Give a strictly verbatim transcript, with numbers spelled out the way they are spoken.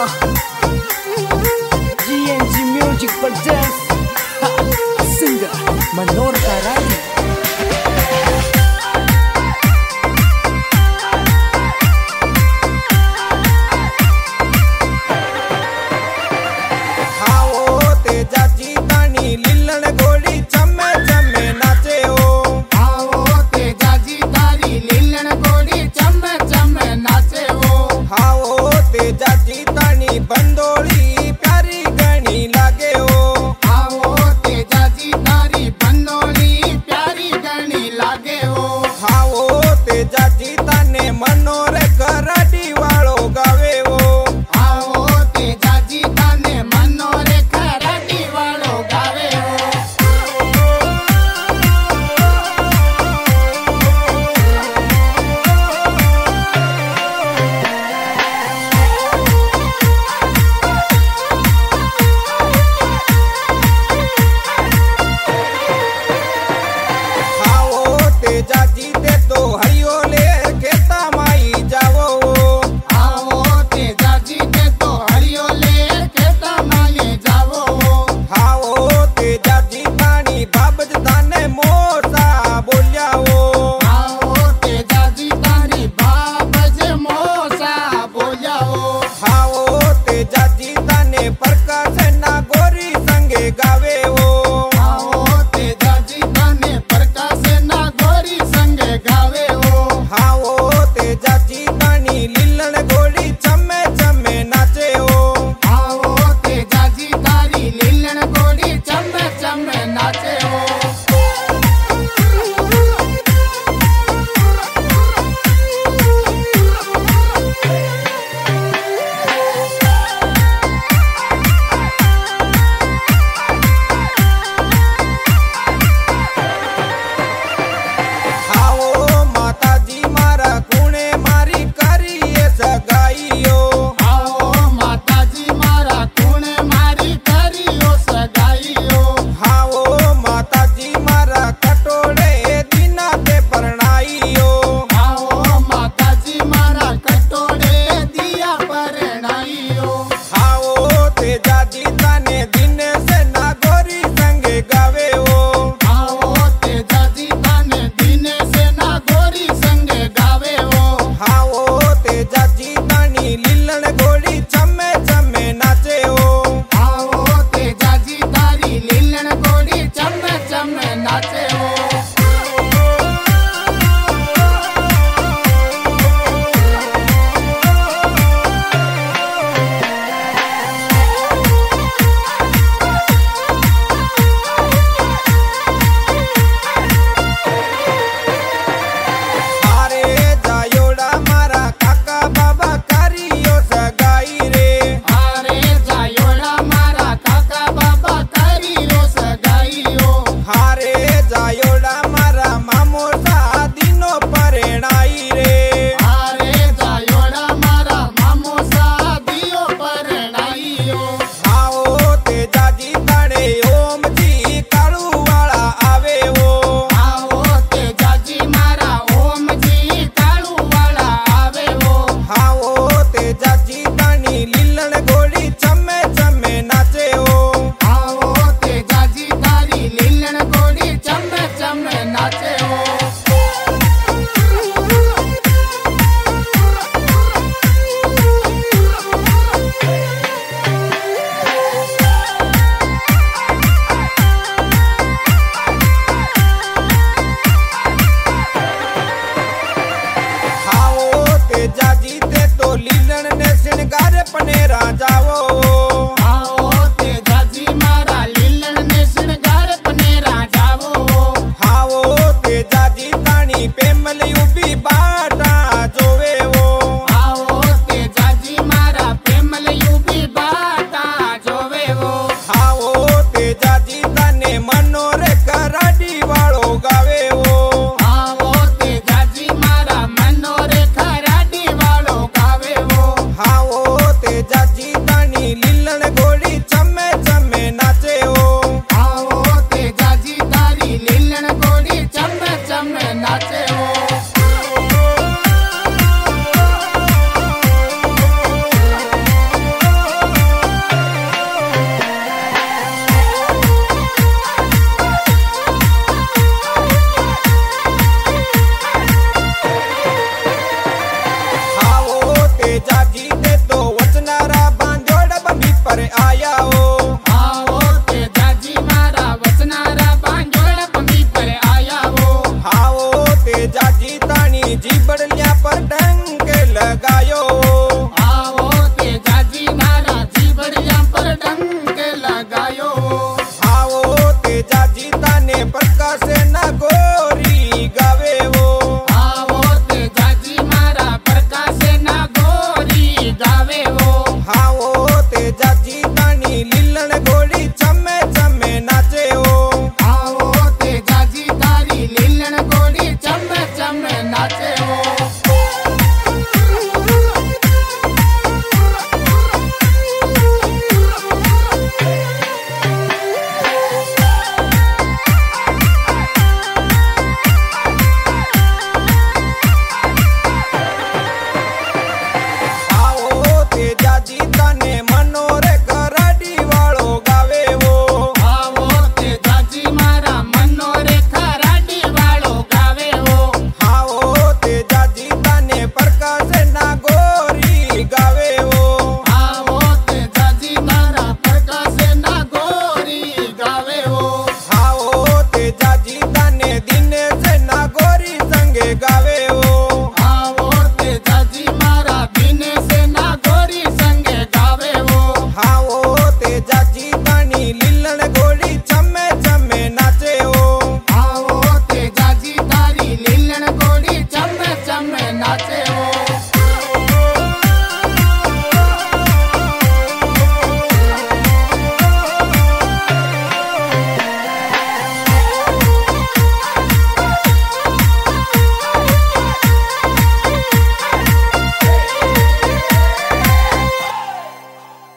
G N G Music presents singer Manor Karani. बंदोली प्यारी गणी लागे हो, आओ तेजा जी तारी बंदोली प्यारी गणी लागे हो, आओ तेजा जी तने मनोर कराडी वालो गावे हो, आओ तेजा जी तने मनोर कराडी वालो गावे हो। जाजी दे तो हरियो ले खेता माई जावो, आओ तेजा जी दे तो हरियो ले खेता माई जावो, आओ तेजा जी तानी बाबज ताने मोसा बोलिया हो, आओ तेजा जी तारी बाबज मोसा बोलिया हो, आओ तेजा जी ताने प्रकाश ना गोरी संगे गावे हो, आओ तेजा जी ताने प्रकाश ना गोरी संगे गावे हो, आओ तेजा जी तानी लीलन गोड़ी चमे चमे नाचे हो, आओ तेजा जी तारी लीलन गोड़ी चमे चमे नाचे हो। आओ माता जी मारा कुणे मारी करिए सगाईयो, आओ माता जी मारा कुणे मारी करियो सगाईयो, आओ माता जी मारा कटोड़े दीना ते परणाईयो, आओ माता जी मारा कटोड़े दिया परणाईयो, आओ तेजा जी ताने दिन से नागोरी संगे गावे हो, आओ तेजा जी ताने दिने से ना गोरी संगे गावे हो, आओ तेजा जी तानी लीलन गोड़ी चमे चमे नाचे हो, आओ तेजा जी तारी लीलन गोड़ी चमे चमे नाचे हो। अरे जायोड़ा मारा काका बाबा करियो सगाई रे, अरे जायोड़ा मारा काका बाबा करियो सगाईयो, हारे जायोड़ा मारा मामो सा दिनो परेणाई रे, अरे जायोड़ा मारा मामो शादियो परणाईयो, आओ तेजा जी ताड़े ओम जी कालू वाला आवे हो, आओ तेजा जी मारा ओम जी कालू वाला आवे हो, आओ तेजा जी तानी लीलन गोड़ी चमे चमे नाचे हो, आओ तेजा जी तारी लीलन गोड़ी चमे चमे नाचे हो। आओ तेजा जी ते तो लीलन ने सिंगार पनेरा जावो, आओ तेजा जी मारा लीलन ने श्रृंगार पनेरा जावो, आओ तेजा जी तानी पेमल उबी बाटा जोवे हो, आओ तेजा जी मारा प्रेमल यूबी बाटा जोवे हो, आओ तेजा जी ताने मनोर कराडी वालो गावे हो, आओ तेजा जी मारा मनोर खराडी वालो गावे हो, आओ तेजा जी तानी जाजी